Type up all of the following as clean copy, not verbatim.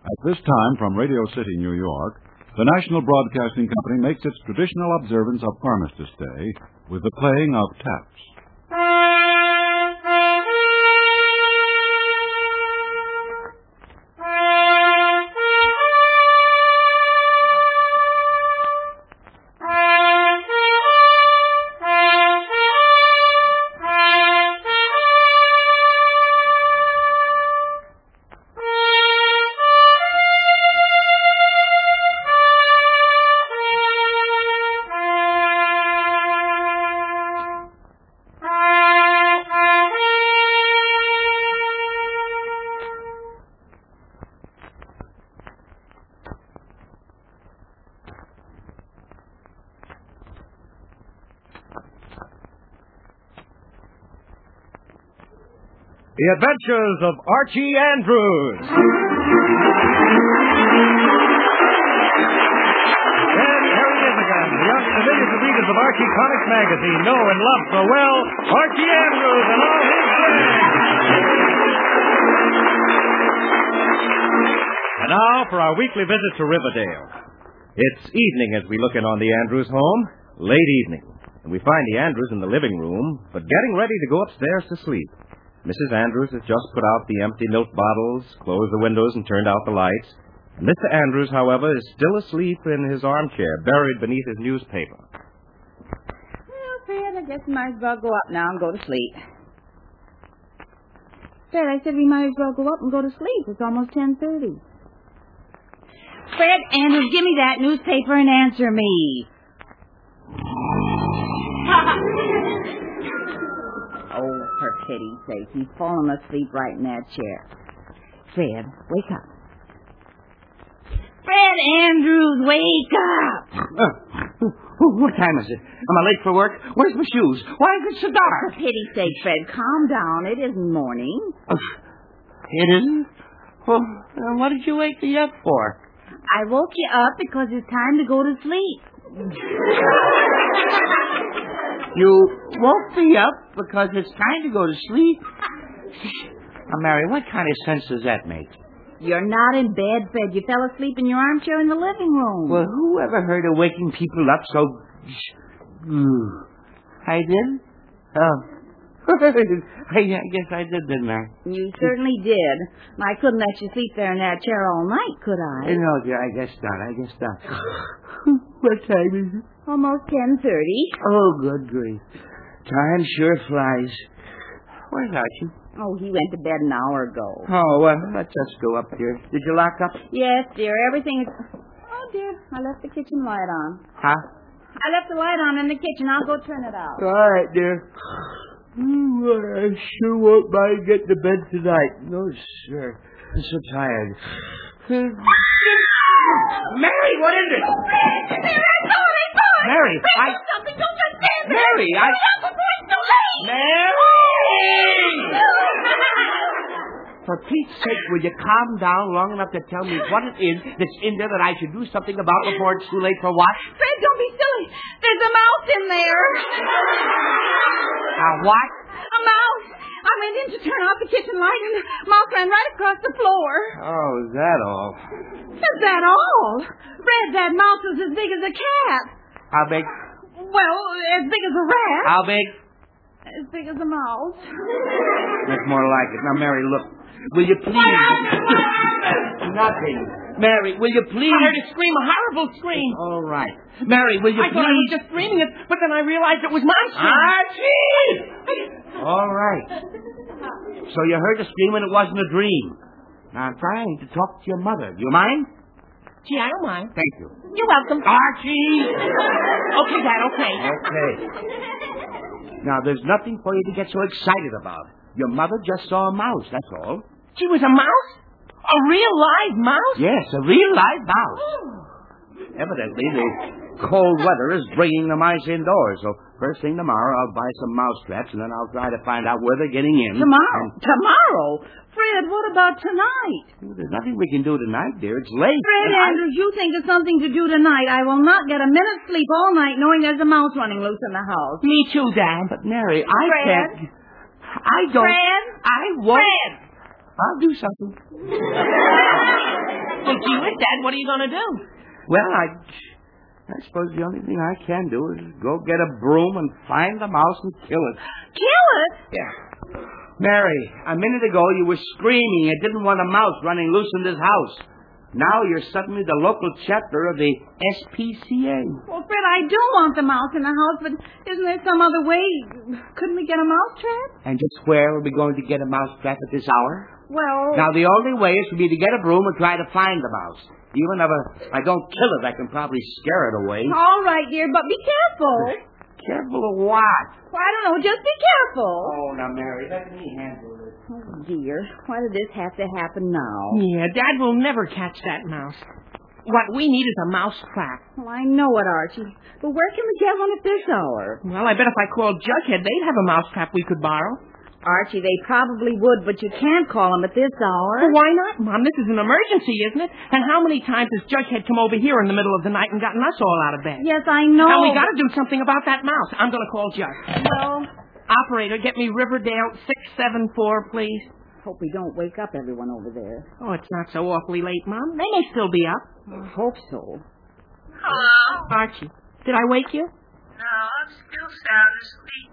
At this time, from Radio City, New York, the National Broadcasting Company makes its traditional observance of Armistice Day with the playing of taps. The Adventures of Archie Andrews. And here he is again, the young millions of readers of Archie Comics magazine know and love so well, Archie Andrews and all his gang. And now for our weekly visit to Riverdale. It's evening as we look in on the Andrews home, late evening, and we find the Andrews in the living room, but getting ready to go upstairs to sleep. Mrs. Andrews has just put out the empty milk bottles, closed the windows, and turned out the lights. And Mr. Andrews, however, is still asleep in his armchair, buried beneath his newspaper. Well, Fred, I guess we might as well go up now and go to sleep. Fred, I said we might as well go up and go to sleep. It's almost 10:30. Fred, Andrews, give me that newspaper and answer me. Oh, for pity's sake, he's fallen asleep right in that chair. Fred, wake up. Fred Andrews, wake up! What time is it? Am I late for work? Where's my shoes? Why is it so dark? For pity's sake, Fred, calm down. It isn't morning. It isn't? Well, what did you wake me up for? I woke you up because it's time to go to sleep. You woke me up because it's time to go to sleep? Now, Mary, what kind of sense does that make? You're not in bed, Fred. You fell asleep in your armchair in the living room. Well, who ever heard of waking people up so... I did? Oh. I guess I did, didn't I? You certainly did. I couldn't let you sleep there in that chair all night, could I? No, dear, I guess not. What time is it? Almost 10:30. Oh, good grief. Time sure flies. Where's Archie? Oh, he went to bed an hour ago. Oh, well, let's just go up here. Did you lock up? Yes, dear. Everything is... Oh, dear. I left the kitchen light on. Huh? I left the light on in the kitchen. I'll go turn it out. All right, dear. I sure won't mind getting to bed tonight. No, sir. I'm so tired. Mary, what is it? There, I saw it. Mary, Fred, do something. Don't just stand there. Mary, Hurry up before it's too late. Mary! For Pete's sake, will you calm down long enough to tell me what it is that's in there that I should do something about before it's too late for what? Fred, don't be silly. There's a mouse in there. A what? A mouse. I went in to turn off the kitchen light and the mouse ran right across the floor. Oh, is that all? Is that all? Fred, that mouse was as big as a cat. How big? Well, as big as a rat. How big? As big as a mouse. That's more like it. Now, Mary, look. Will you please... Nothing. Mary, will you please... I heard a scream, a horrible scream. All right. Mary, will you I thought I was just screaming it, but then I realized it was my scream. Archie! All right. So you heard a scream and it wasn't a dream. Now, I'm trying to talk to your mother. Do you mind? Gee, I don't mind. Thank you. You're welcome. Archie! Okay, Dad, okay. Okay. Now, there's nothing for you to get so excited about. Your mother just saw a mouse, that's all. She was a mouse? A real live mouse? Yes, a real live mouse. Evidently, the cold weather is bringing the mice indoors, so first thing tomorrow I'll buy some mouse traps, and then I'll try to find out where they're getting in. Tomorrow? Tomorrow? Fred, what about tonight? There's nothing we can do tonight, dear. It's late. Fred Andrews, you think of something to do tonight. I will not get a minute's sleep all night knowing there's a mouse running loose in the house. Me too, Dad. But, Mary, I Fred? can't... I don't... Fred? I won't... Fred! I'll do something. Well, gee whiz, Dad, what are you going to do? Well, I suppose the only thing I can do is go get a broom and find the mouse and kill it. Kill it? Yeah. Mary, a minute ago you were screaming you didn't want a mouse running loose in this house. Now you're suddenly the local chapter of the SPCA. Well, Fred, I do want the mouse in the house, but isn't there some other way? Couldn't we get a mouse trap? And just where are we going to get a mouse trap at this hour? Well... Now, the only way is for me to get a broom and try to find the mouse. Even if I don't kill it, I can probably scare it away. All right, dear, but be careful. Careful of what? Well, I don't know, just be careful. Oh, now, Mary, let me handle this. Oh, dear, why did this have to happen now? Yeah, Dad will never catch that mouse. What we need is a mouse trap. Well, I know it, Archie, but where can we get one at this hour? Well, I bet if I called Jughead, they'd have a mouse trap we could borrow. Archie, they probably would, but you can't call them at this hour. Well, why not, Mom? This is an emergency, isn't it? And how many times has Jughead come over here in the middle of the night and gotten us all out of bed? Yes, I know. Now, we got to do something about that mouse. I'm going to call Jug. Well, Operator, get me Riverdale 674, please. hope we don't wake up everyone over there. Oh, it's not so awfully late, Mom. They may still be up. I hope so. Hello? Archie, did I wake you? No, I'm still sound asleep.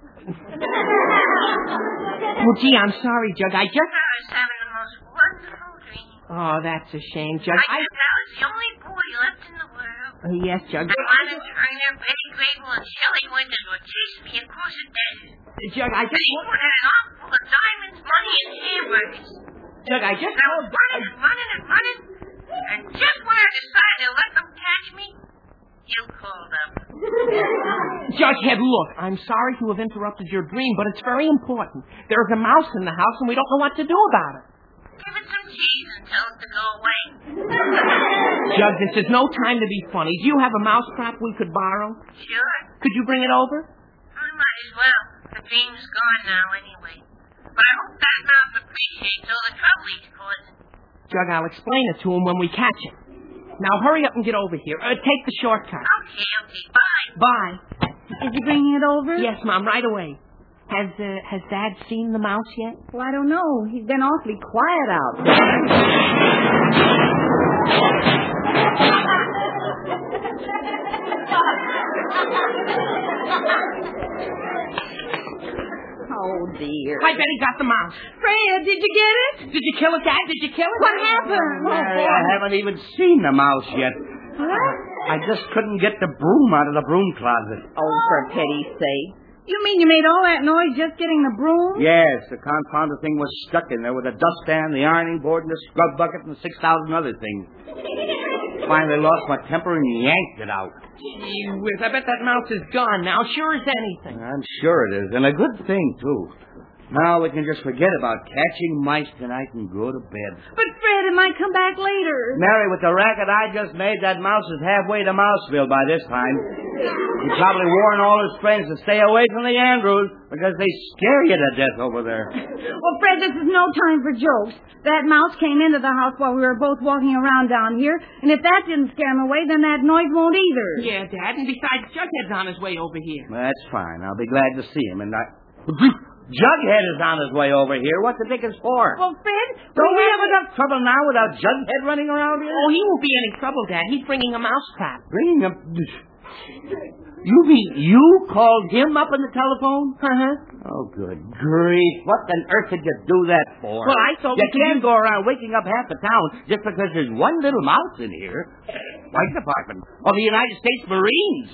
Well, gee, I'm sorry, Jug. I was having the most wonderful dream. Oh, that's a shame, Jug. I thought I was the only boy left in the world. Yes, Jug. Lana Turner, Betty Grable, and Shelley Winters were chasing me across the desert. Jug, I just... They had an arm full of diamonds, money, and hamburgers. Jug, I just... I was running and running and running, and just when I decided to let them catch me, you called up. Jughead, look, I'm sorry to have interrupted your dream, but it's very important. There's a mouse in the house, and we don't know what to do about it. Give it some cheese and tell it to go away. Jug, this is no time to be funny. Do you have a mouse trap we could borrow? Sure. Could you bring it over? I might as well. The dream's gone now anyway. But I hope that mouse appreciates all the trouble he's causing. Jug, I'll explain it to him when we catch him. Now, hurry up and get over here. Take the shortcut. Okay, bye. Bye. Is he bringing it over? Yes, Mom, right away. Has Dad seen the mouse yet? Well, I don't know. He's been awfully quiet out there. Oh, dear. I bet he got the mouse. Fred, did you get it? Did you kill it, Dad? Did you kill it? What happened? Mary, I haven't even seen the mouse yet. What? I just couldn't get the broom out of the broom closet. Oh, for pity's sake. You mean you made all that noise just getting the broom? Yes, the confounded thing was stuck in there with the dustpan, the ironing board, and the scrub bucket, and 6,000 other things. Finally lost my temper and yanked it out. Gee whiz, I bet that mouse is gone now, sure as anything. I'm sure it is, and a good thing, too. Now we can just forget about catching mice tonight and go to bed. But, Fred, it might come back later. Mary, with the racket I just made, that mouse is halfway to Mouseville by this time. He probably warned all his friends to stay away from the Andrews because they scare you to death over there. Well, Fred, this is no time for jokes. That mouse came into the house while we were both walking around down here, and if that didn't scare him away, then that noise won't either. Yeah, Dad, and besides, Jughead's on his way over here. Well, that's fine. I'll be glad to see him, and Jughead is on his way over here. What's the dickens for? Well, Fred, Don't we have enough trouble now without Jughead running around here? Oh, he won't be any trouble, Dad. He's bringing a mouse trap. Bringing him... You mean you called him up on the telephone? Uh-huh. Oh, good grief. What on earth did you do that for? Well, I thought you can't go around waking up half the town just because there's one little mouse in here. White Department of the United States Marines.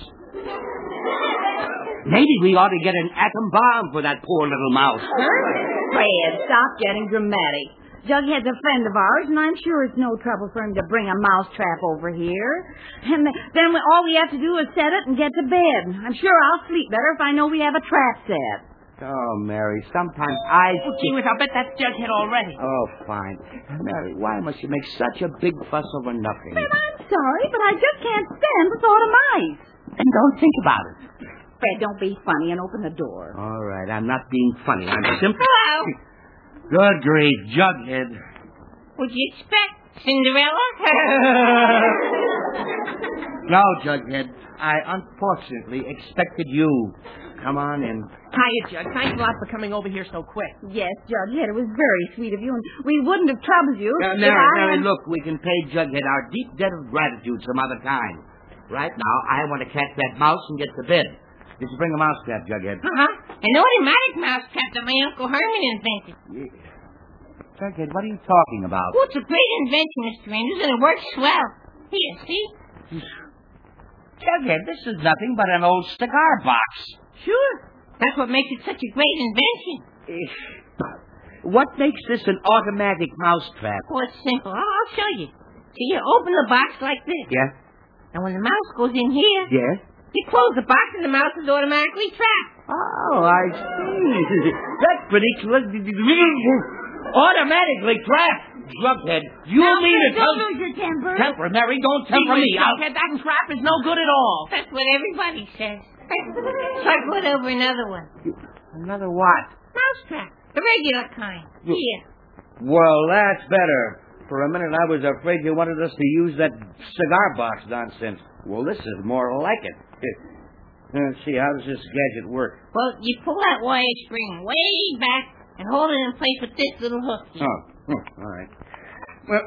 Maybe we ought to get an atom bomb for that poor little mouse. Fred, stop getting dramatic. Jughead's a friend of ours, and I'm sure it's no trouble for him to bring a mouse trap over here. And then all we have to do is set it and get to bed. I'm sure I'll sleep better if I know we have a trap set. Oh, Mary, sometimes I... Oh, gee whiz, I'll bet that's Jughead already. Oh, fine. Mary, why must you make such a big fuss over nothing? Fred, I'm sorry, but I just can't stand the thought of mice. And don't think about it. Fred, don't be funny and open the door. All right, I'm not being funny. I'm simply... Hello. Good grief, Jughead. What'd you expect, Cinderella? No, Jughead. I unfortunately expected you. Come on in. Hiya, Jug. Thanks a lot for coming over here so quick. Yes, Jughead, it was very sweet of you, and we wouldn't have troubled you. Mary, look, we can pay Jughead our deep debt of gratitude some other time. Right now, I want to catch that mouse and get to bed. Did you bring a mousetrap, Jughead? An automatic mousetrap that my Uncle Herman invented. Yeah. Jughead, what are you talking about? Oh, it's a great invention, Mr. Andrews, and it works swell. Here, see? Jughead, this is nothing but an old cigar box. Sure. That's what makes it such a great invention. What makes this an automatic mousetrap? Well, it's simple. I'll show you. See, you open the box like this. Yeah? And when the mouse goes in here, Yeah? you close the box and the mouse is automatically trapped. Oh, I see. That's pretty clear. Automatically trapped. Jughead, you mean it? Don't lose your temper. Temper, Mary, don't temper me. Jughead, that trap is no good at all. That's what everybody says. So I put over another one. Another what? Mousetrap. The regular kind. Here. Well, that's better. For a minute, I was afraid you wanted us to use that cigar box nonsense. Well, this is more like it. Let's see, how does this gadget work? Well, you pull that wire spring way back and hold it in place with this little hook here. Oh, all right. Well,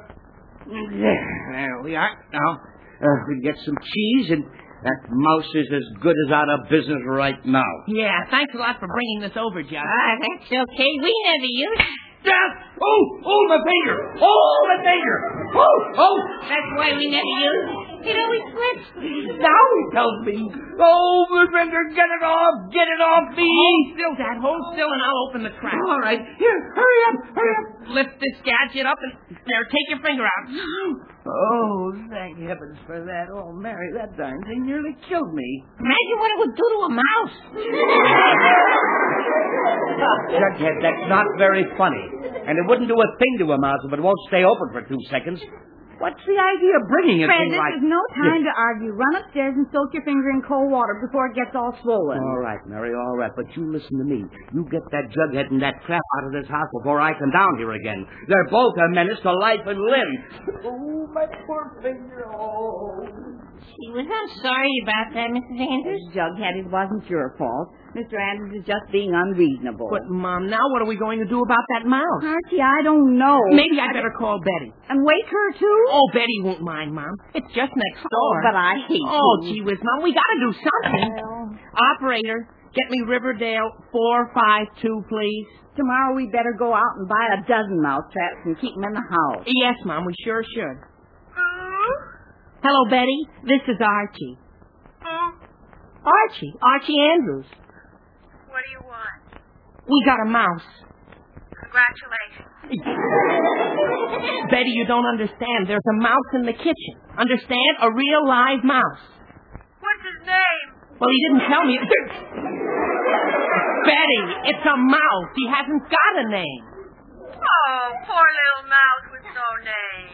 there we are. Now, we get some cheese, and that mouse is as good as out of business right now. Yeah, thanks a lot for bringing this over, Jug. That's okay. We never use it. Oh, my finger! Oh, my finger! Oh! That's why we never use it. It always slips. Now he tells me. Oh, my finger, get it off me! Hold still, Dad. Hold still, and I'll open the trap. All right, here, hurry up. Lift this gadget up, and there, take your finger out. Oh, thank heavens for that. Oh, Mary, that darn thing nearly killed me. Imagine what it would do to a mouse. Jughead, that's not very funny. And it wouldn't do a thing to a mouse if it won't stay open for 2 seconds. What's the idea of bringing a Fred, thing this like... is no time to argue. Run upstairs and soak your finger in cold water before it gets all swollen. All right, Mary, all right. But you listen to me. You get that Jughead and that trap out of this house before I come down here again. They're both a menace to life and limb. Oh, my poor finger. Oh. I'm sorry about that, Mrs. Andrews. Jughead, it wasn't your fault. Mr. Andrews is just being unreasonable. But, Mom, now what are we going to do about that mouse? Archie, I don't know. Maybe I better call Betty. And wake her, too? Oh, Betty won't mind, Mom. It's just next door. But I hate Oh, you. gee whiz, Mom, we gotta do something. Well, Operator, get me Riverdale 452, please. tomorrow we better go out and buy a dozen mousetraps and keep them in the house. Yes, Mom, we sure should. Hello, Betty. This is Archie. Archie Andrews. What do you want? We got a mouse. Congratulations. Betty, you don't understand. There's a mouse in the kitchen. Understand? A real live mouse. What's his name? Well, he didn't tell me. Betty, it's a mouse. He hasn't got a name. Oh, poor little mouse with no name.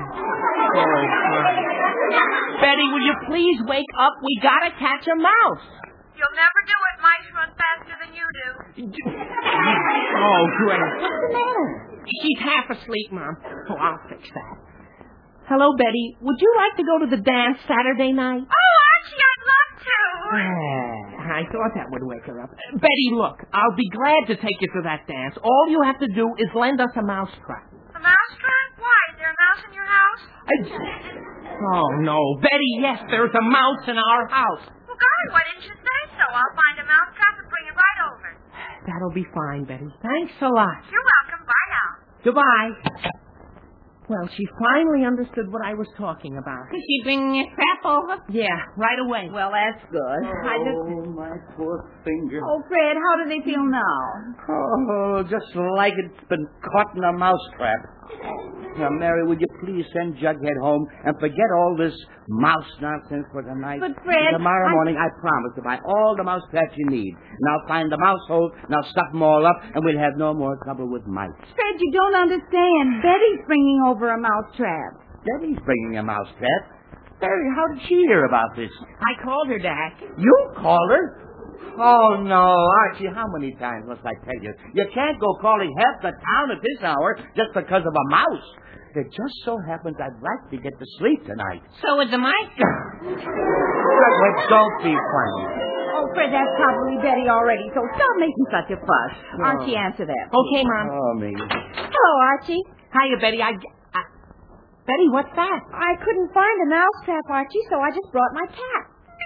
Betty, will you please wake up? We gotta catch a mouse. You'll never do it. Mice run faster than you do. Oh, great. What's the matter? She's half asleep, Mom. Oh, I'll fix that. Hello, Betty. Would you like to go to the dance Saturday night? Oh, Archie, I'd love to. I thought that would wake her up. Betty, look, I'll be glad to take you to that dance. All you have to do is lend us a mousetrap. A mousetrap? Why? Is there a mouse in your house? Oh, no. Betty, yes, there's a mouse in our house. Well, golly, why didn't you say so? I'll find a mousetrap and bring it right over. That'll be fine, Betty. Thanks a lot. You're welcome. Bye now. Goodbye. Well, she finally understood what I was talking about. Is she bringing a trap over? Yeah, right away. Well, that's good. Oh, my poor finger. Oh, Fred, how do they feel now? Oh, just like it's been caught in a mousetrap. Now, Mary, would you please send Jughead home and forget all this mouse nonsense for tonight? But, Fred, Tomorrow morning, I promise to buy all the mousetraps you need. And I'll find the mouse hole, and I'll stuff them all up, and we'll have no more trouble with mice. Fred, you don't understand. Betty's bringing over a mousetrap. Betty's bringing a mousetrap. Betty, how did she hear about this? I called her, Dad. You called her? Oh, no, Archie, how many times must I tell you? You can't go calling half the town at this hour just because of a mouse. It just so happens I'd like to get to sleep tonight. So would the mice. Well, don't be funny. Oh, Fred, that's probably Betty already, so stop making such a fuss. Archie, answer that. Okay, Mom. Oh, me. Hello, Archie. Hiya, Betty. Betty, what's that? I couldn't find a mousetrap, Archie, so I just brought my cat.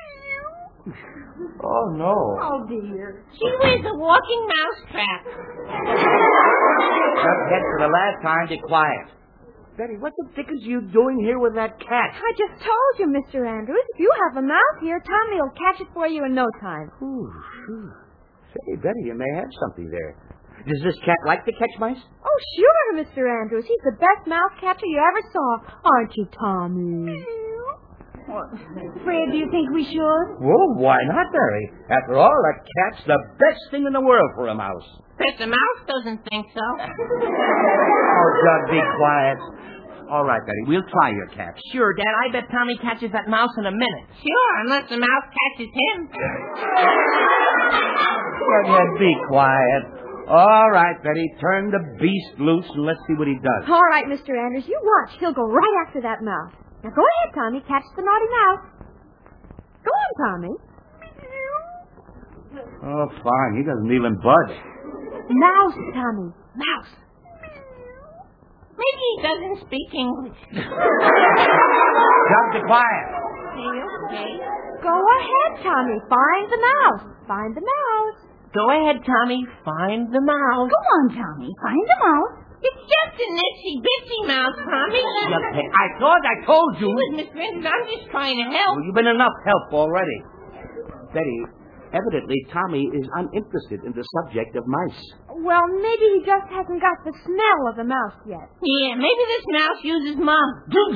Oh, no. Oh, dear. She was a walking mousetrap. Jughead, for the last time, be quiet. Betty, what the dickens are you doing here with that cat? I just told you, Mr. Andrews. If you have a mouse here, Tommy will catch it for you in no time. Ooh, say, Betty, you may have something there. Does this cat like to catch mice? Oh, sure, Mr. Andrews. He's the best mouse catcher you ever saw. Aren't you, Tommy? Fred, do you think we should? Well, why not, Barry? After all, a cat's the best thing in the world for a mouse. Bet the mouse doesn't think so. Oh, Jug, be quiet. All right, Betty, we'll try your cat. Sure, Dad. I bet Tommy catches that mouse in a minute. Sure, unless the mouse catches him. Jughead, be quiet. All right, Betty, turn the beast loose and let's see what he does. All right, Mr. Andrews. You watch. He'll go right after that mouse. Now, go ahead, Tommy. Catch the naughty mouse. Go on, Tommy. Oh, fine. He doesn't even budge. Mouse, Tommy. Mouse. Maybe he doesn't speak English. Jug, be quiet. Okay. Go ahead, Tommy. Find the mouse. Find the mouse. Go ahead, Tommy. Find the mouse. Go on, Tommy. Find the mouse. It's just an itsy-bitsy mouse, Tommy. Jughead, I thought I told you. Miss Vincent, I'm just trying to help. Well, you've been enough help already. Betty, evidently Tommy is uninterested in the subject of mice. Well, maybe he just hasn't got the smell of the mouse yet. Yeah, maybe this mouse uses mum.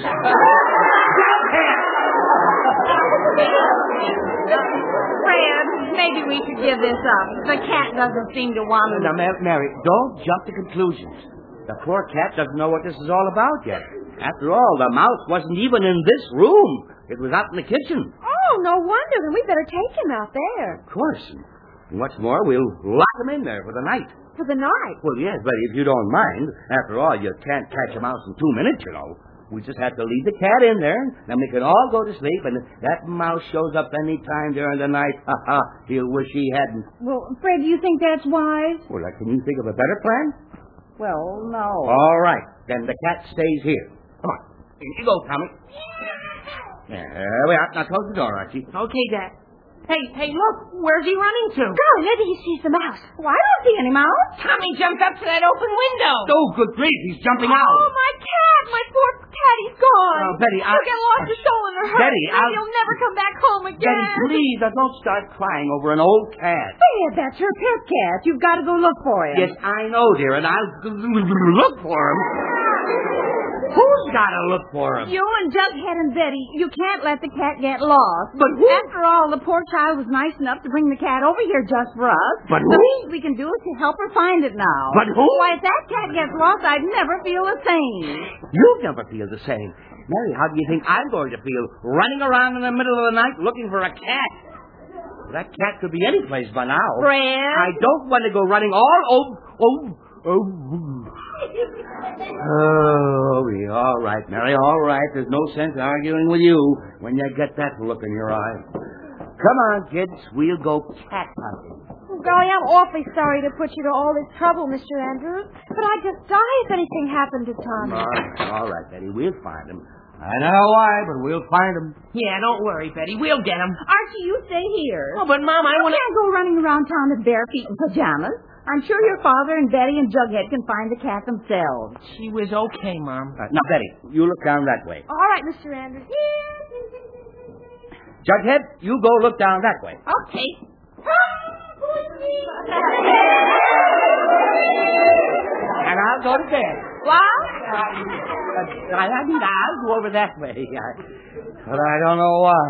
Fred, maybe we should give this up. The cat doesn't seem to want to... Now, Mary, don't jump to conclusions. The poor cat doesn't know what this is all about yet. After all, the mouse wasn't even in this room. It was out in the kitchen. Oh, no wonder. Then we better take him out there. Of course. And what's more, we'll lock him in there for the night. For the night. Well, yes, but if you don't mind, after all, you can't catch a mouse in 2 minutes, you know. We just have to leave the cat in there, then we can all go to sleep, and if that mouse shows up any time during the night, he'll wish he hadn't. Well, Fred, do you think that's wise? Well, can you think of a better plan? Well, no. All right, then the cat stays here. Come on. Here you go, Tommy. There we are. Now close the door, Archie. Okay, Dad. Hey, look. Where's he running to? Golly, maybe he sees the mouse. Well, I don't see any mouse. Tommy jumped up to that open window. Oh, good grief, he's jumping out. Oh, my cat. My poor cat, he's gone. Oh, Betty, He'll get lost or stolen or hurt. Betty, He'll never come back home again. Betty, please, don't start crying over an old cat. Fred, that's your pet cat. You've got to go look for him. Yes, I know, dear, and I'll look for him. Who's got to look for him? You and Jughead and Betty, you can't let the cat get lost. But who? After all, the poor child was nice enough to bring the cat over here just for us. But The who? least we can do is to help her find it now. But who? Why, if that cat gets lost, I'd never feel the same. You'll never feel the same. Mary, how do you think I'm going to feel running around in the middle of the night looking for a cat? That cat could be any place by now. Fred? I don't want to go running all all right, Mary, all right. There's no sense arguing with you when you get that look in your eye. Come on, kids. We'll go cat hunting. Golly, I'm awfully sorry to put you to all this trouble, Mr. Andrews, but I'd just die if anything happened to Tommy. All right, Betty. We'll find him. I don't know why, but we'll find him. Yeah, don't worry, Betty. We'll get him. Archie, you stay here. Oh, but, Mom, I You want to... can't go running around town with bare feet and pajamas. I'm sure your father and Betty and Jughead can find the cat themselves. She was okay, Mom. Now, Betty, you look down that way. All right, Mr. Andrews. Jughead, you go look down that way. Okay. And I'll go to bed. What? I'll go over that way. But I don't know why.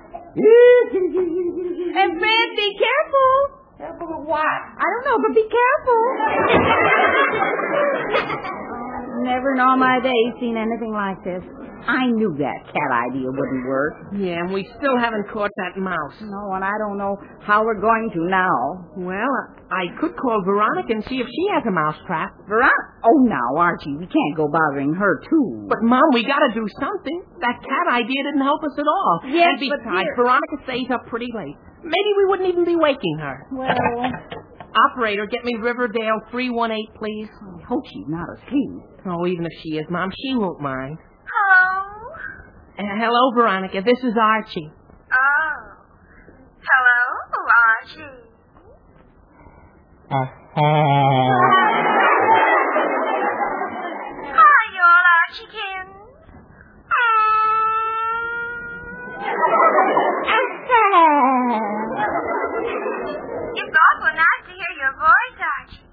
And Fred, be careful. Careful of what? I don't know, but be careful. Never in all my days seen anything like this. I knew that cat idea wouldn't work. Yeah, and we still haven't caught that mouse. No, and I don't know how we're going to now. Well, I could call Veronica and see if she has a mousetrap. Veronica? Oh, now, Archie, we can't go bothering her, too. But, Mom, we gotta do something. That cat idea didn't help us at all. Yes, and besides, but dear... Veronica stays up pretty late. Maybe we wouldn't even be waking her. Well... Operator, get me Riverdale 318, please. I hope she's not asleep. Oh, even if she is, Mom, she won't mind. Hello? Hello, Veronica. This is Archie. Oh. Hello, Archie. Hi, you all Archie-kin. It's awful nice to hear your voice, Archie.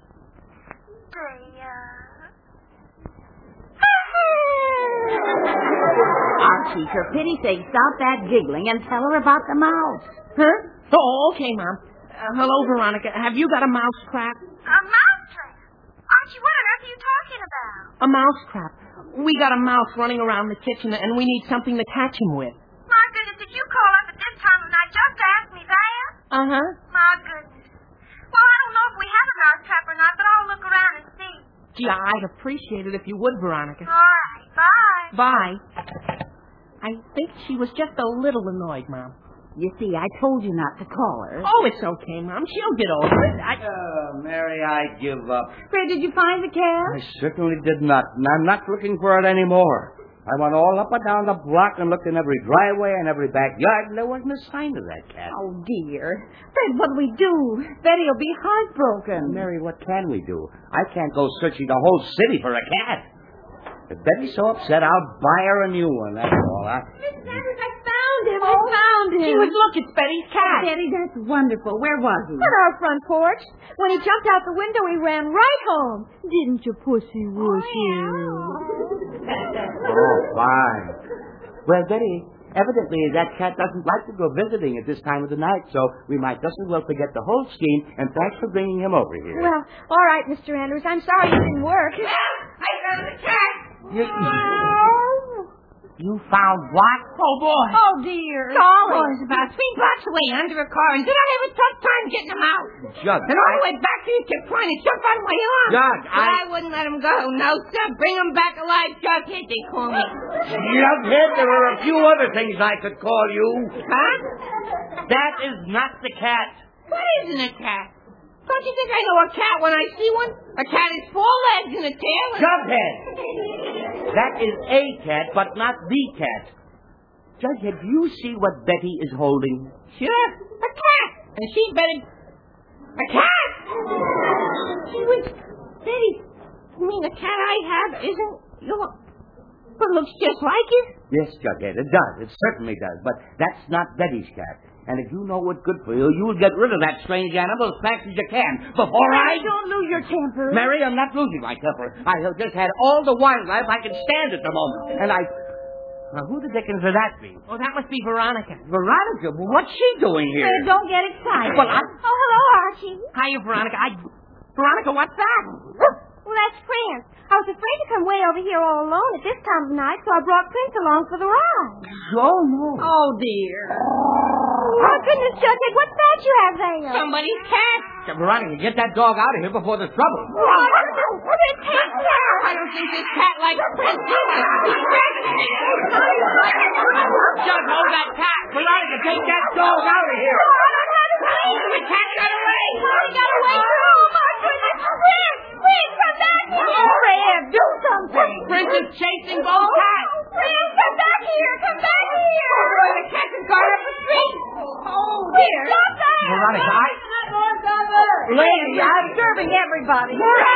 Archie, for pity's sake, stop that giggling and tell her about the mouse. Huh? Oh, okay, Mom. Hello, Veronica. Have you got a mousetrap? A mousetrap? Archie, what on earth are you talking about? A mousetrap. We got a mouse running around the kitchen, and we need something to catch him with. My goodness, did you call up at this time of night just to ask me that? Uh-huh. My goodness. Well, I don't know if we have a mousetrap or not, but I'll look around and see. Gee, I'd appreciate it if you would, Veronica. All right, bye. Bye. I think she was just a little annoyed, Mom. You see, I told you not to call her. Oh, it's okay, Mom. She'll get over it. Mary, I give up. Fred, did you find the cat? I certainly did not, and I'm not looking for it anymore. I went all up and down the block and looked in every driveway and every backyard, and there wasn't a sign of that cat. Oh, dear. Fred, what'll we do? Betty will be heartbroken. Mary, what can we do? I can't go searching the whole city for a cat. If Betty's so upset, I'll buy her a new one, that's all. Miss Sanders, I found him. I found him. She was, look, it's Betty's cat. Betty, that's wonderful. Where was he? On our front porch. When he jumped out the window, he ran right home. Didn't you, pussy wussy? Oh, fine. Well, Betty, evidently that cat doesn't like to go visiting at this time of the night, so we might just as well forget the whole scheme, and thanks for bringing him over here. Well, all right, Mr. Andrews. I'm sorry it didn't work. I found the cat. You found what? Oh, boy. Oh, dear. Oh, it's about 3 blocks away under a car, and did I have a tough time getting him out? Judge, And all the way back here, he kept trying to jump out of my arms. Judge, But I wouldn't let him go. No, sir. Bring him back alive, Jughead, they call me. Jughead, there are a few other things I could call you. Huh? That is not the cat. What isn't a cat? Don't you think I know a cat when I see one? A cat is 4 legs and a tail. Jughead! That is a cat, but not the cat. Jughead, do you see what Betty is holding? Sure, a cat. And she better... A cat! She was... Betty, you mean the cat I have isn't your... But looks just like it? Yes, Jughead, it does. It certainly does. But that's not Betty's cat. And if you know what's good for you, you'll get rid of that strange animal as fast as you can. Before Don't lose your temper. Mary, I'm not losing my temper. I have just had all the wildlife I can stand at the moment. And Now, who the dickens would that be? Oh, that must be Veronica. Veronica? What's she doing here? Fred, don't get excited. Well, Oh, hello, Archie. Hiya, Veronica. Veronica, what's that? Well, that's Prince. I was afraid to come way over here all alone at this time of night, so I brought Prince along for the ride. Oh, no. Oh, dear. Oh, goodness, Jughead, what's that you have there? Somebody's cat. Veronica, get that dog out of here before there's trouble. I don't think this cat likes Prince either. Just hold that cat. Veronica, take that dog out of here. The cat got away. He got away too. Oh, my goodness. Prince, come back here. Fred, do something. Prince is chasing both cats. Prince, come back here. Come back here. The cat has gone up the street. Oh, dear. Stop that. Veronica, Lady, I'm disturbing everybody.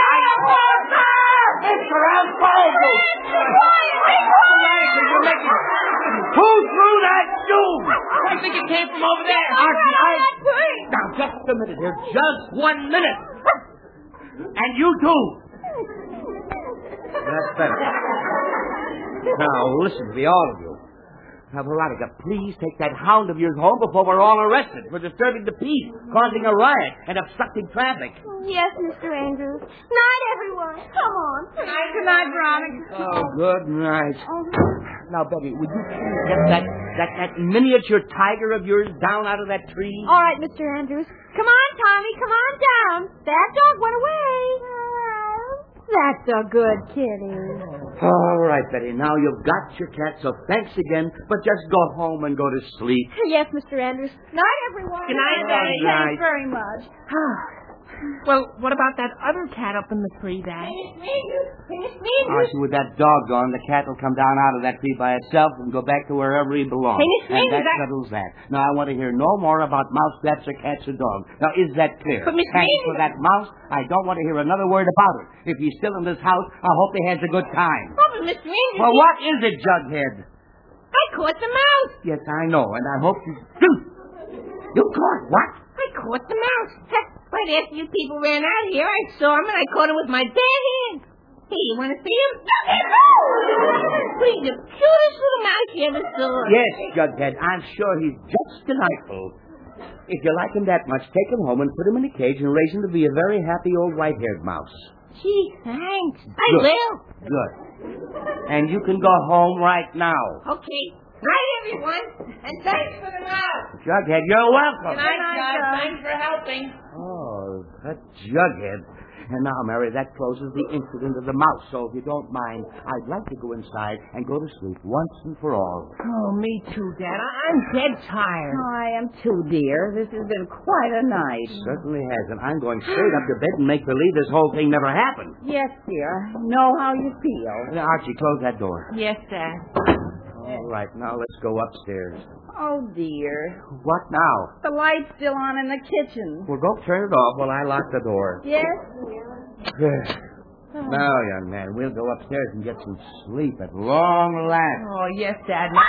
It's around Veronica, you're making... Who threw that doom? I think it came from over there. Now, just a minute here. Just 1 minute. And you too. That's better. Now, listen to me, all of you. Now, Veronica, please take that hound of yours home before we're all arrested for disturbing the peace, causing a riot, and obstructing traffic. Yes, Mr. Andrews. Night, everyone. Come on. Good night, Veronica. Oh, good night. Now, Betty, would you please get that miniature tiger of yours down out of that tree? All right, Mr. Andrews. Come on, Tommy. Come on down. That dog went away. That's a good kitty. All right, Betty. Now you've got your cat, so thanks again. But just go home and go to sleep. Yes, Mr. Andrews. Night, everyone. Good night, Betty. Thanks very much. Well, what about that other cat up in the tree, Dad? Archie, with that dog gone, the cat will come down out of that tree by itself and go back to wherever he belongs. And that settles that. Now, I want to hear no more about mouse traps or cats or dogs. Now, is that clear? But, Miss Thanks Mabel... for that mouse. I don't want to hear another word about it. If he's still in this house, I hope he has a good time. Oh, but Mr. Andrews... Well, what is it, Jughead? I caught the mouse. Yes, I know, and I hope you... You caught what? I caught the mouse. Right after you people ran out here, I saw him and I caught him with my bare hands. Hey, you want to see him? He's the cutest little mouse you ever saw. Yes, Jughead, I'm sure he's just delightful. If you like him that much, take him home and put him in a cage and raise him to be a very happy old white-haired mouse. Gee, thanks. I Good. will. Good. And you can go home right now. Okay. Night, everyone. And thanks for the mouse. Jughead, you're welcome. Good night, Doc. Thanks for helping. Oh, that Jughead. And now, Mary, that closes the incident of the mouse. So if you don't mind, I'd like to go inside and go to sleep once and for all. Oh, me too, Dad. I'm dead tired. I am too, dear. This has been quite a night. Certainly has, and I'm going straight up to bed and make believe this whole thing never happened. Yes, dear. I know how you feel. Now, Archie, close that door. Yes, Dad. All right, now let's go upstairs. Oh, dear. What now? The light's still on in the kitchen. Well, go turn it off while I lock the door. Yes, dear. Now, young man, we'll go upstairs and get some sleep at long last. Oh, yes, Dad. Now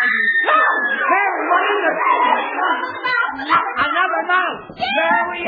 another mouse. There we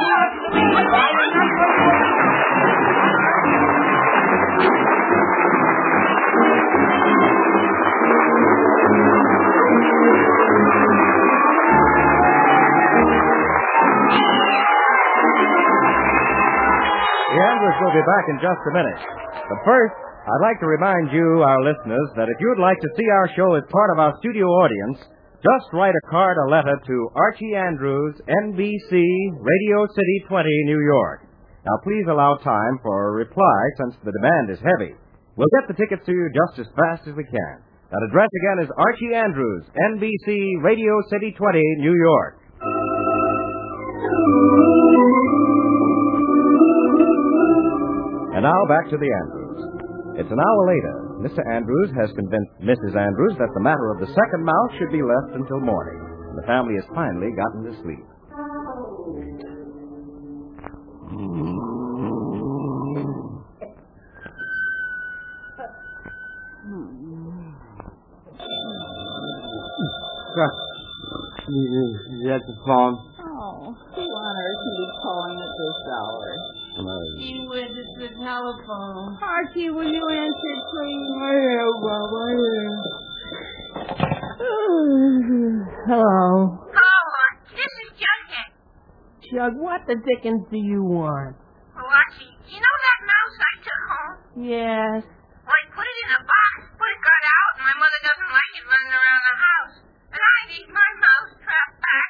The Andrews will be back in just a minute. But first, I'd like to remind you, our listeners, that if you'd like to see our show as part of our studio audience, just write a card or letter to Archie Andrews, NBC, Radio City 20, New York. Now, please allow time for a reply since the demand is heavy. We'll get the tickets to you just as fast as we can. That address again is Archie Andrews, NBC, Radio City 20, New York. And now back to the Andrews. It's an hour later. Mr. Andrews has convinced Mrs. Andrews that the matter of the second mouse should be left until morning. And the family has finally gotten to sleep. That's the phone. Oh, who on earth can be calling at this hour? Gee whiz, it's the telephone. Archie, will you answer, please? Hello. Oh, this is Jughead. Jug, what the dickens do you want? Oh, Archie, you know that mouse I took home? Yes. Well, I put it in a box, but it got out, and my mother doesn't like it running around the house. And I need my mouse trap back.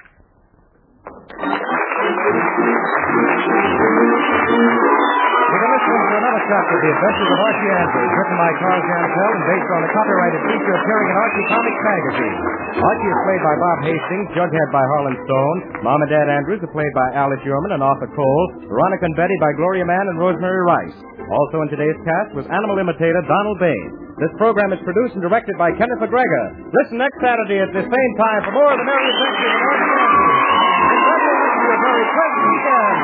We're going to listen to another chapter of The Adventures of Archie Andrews, written by Charles Jantel and based on a copyrighted feature appearing in Archie Comics magazine. Archie is played by Bob Hastings, Jughead by Harlan Stone, Mom and Dad Andrews are played by Alice Yeoman and Arthur Cole, Veronica and Betty by Gloria Mann and Rosemary Rice. Also in today's cast was animal imitator Donald Bain. This program is produced and directed by Kenneth McGregor. Listen next Saturday at the same time for more of the Merry Adventures of Archie Andrews. A very pleasant weekend.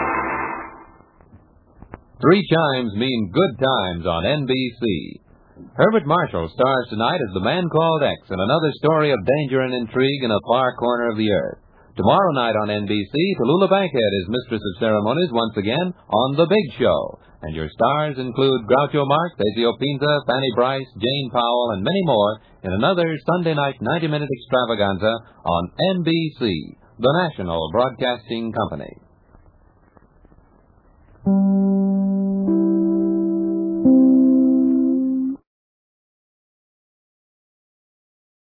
3 chimes mean good times on NBC. Herbert Marshall stars tonight as the man called X in another story of danger and intrigue in a far corner of the earth. Tomorrow night on NBC, Tallulah Bankhead is mistress of ceremonies once again on The Big Show. And your stars include Groucho Marx, Ezio Pinza, Fanny Brice, Jane Powell, and many more in another Sunday night 90-minute extravaganza on NBC, the National Broadcasting Company.